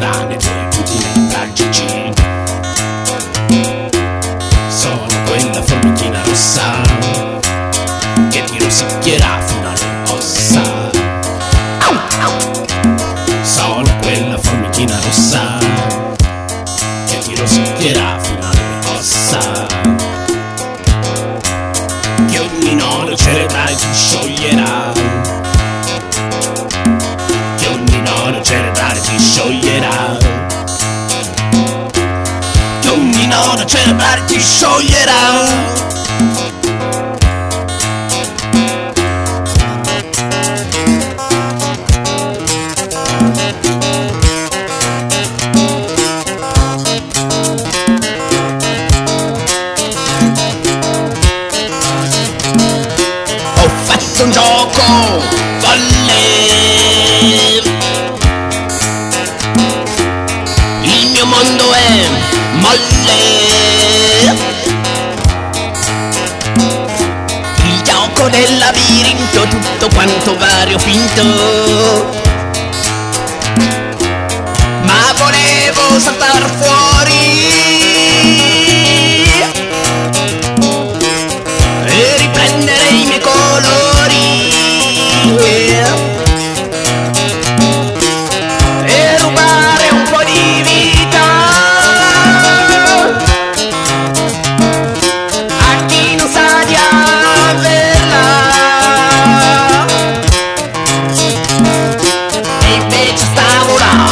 rosicherà nei tuoi puntini tragici. Sono quella formichina rossa che ti rosicchierà fino alle ossa. Sono quella formichina rossa che ti rosicchierà fino alle ossa. Che ogni nodo cerebrale ti scioglierà. Che ogni nodo cerebrale ti scioglierà. Che ogni nodo cerebrale ti scioglierà. Ho fatto un gioco folle, il mio mondo è molle, il gioco del labirinto, tutto quanto vario finto, ma volevo saltar fuori e riprendere i miei colori e rubare un po' di vita a chi non sa di averla, e invece stavo là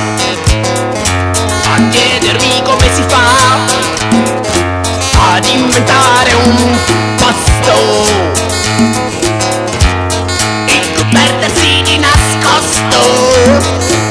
a chiedermi come si fa ad inventare un pasto e perdersi di nascosto.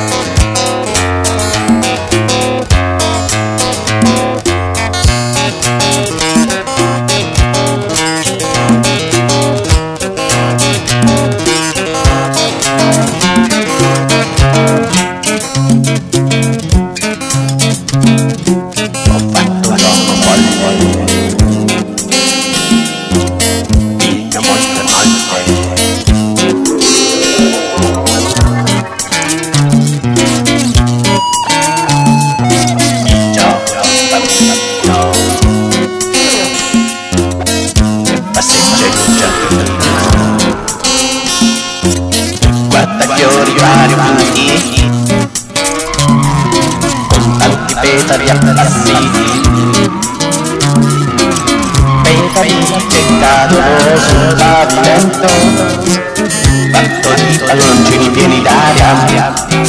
Ho fatto un gioco folle, il mio mondo è molle. Il gioco bambino che passeggia in un giardino, guarda fiori variopinti con tanti petali appassiti, petali che cadono sul pavimento, bastoni palloncini pieni d'aria,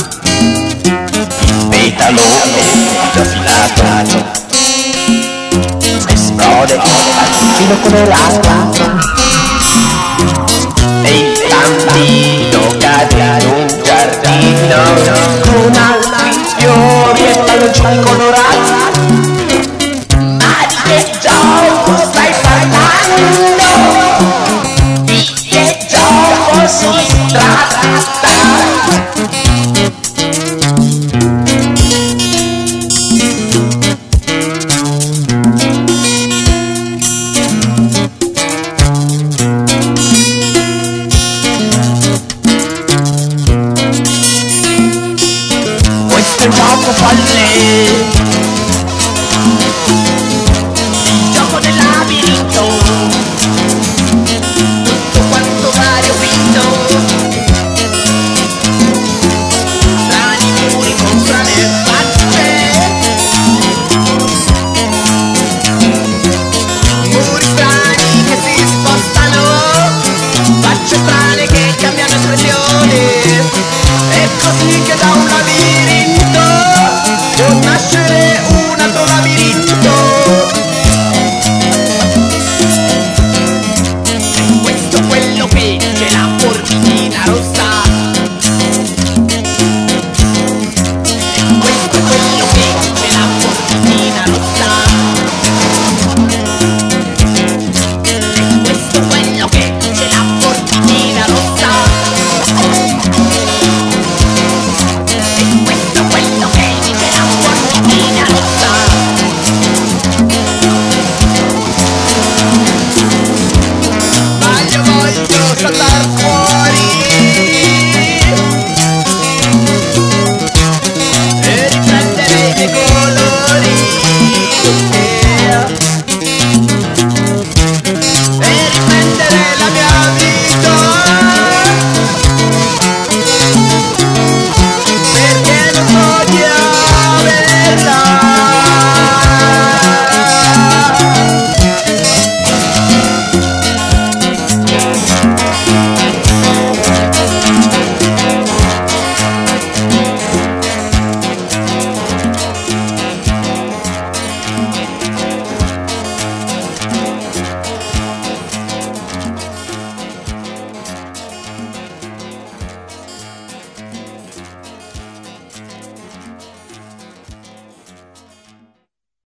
il petalo già filato esplode al filo colorato e il bambino cade in un giardino con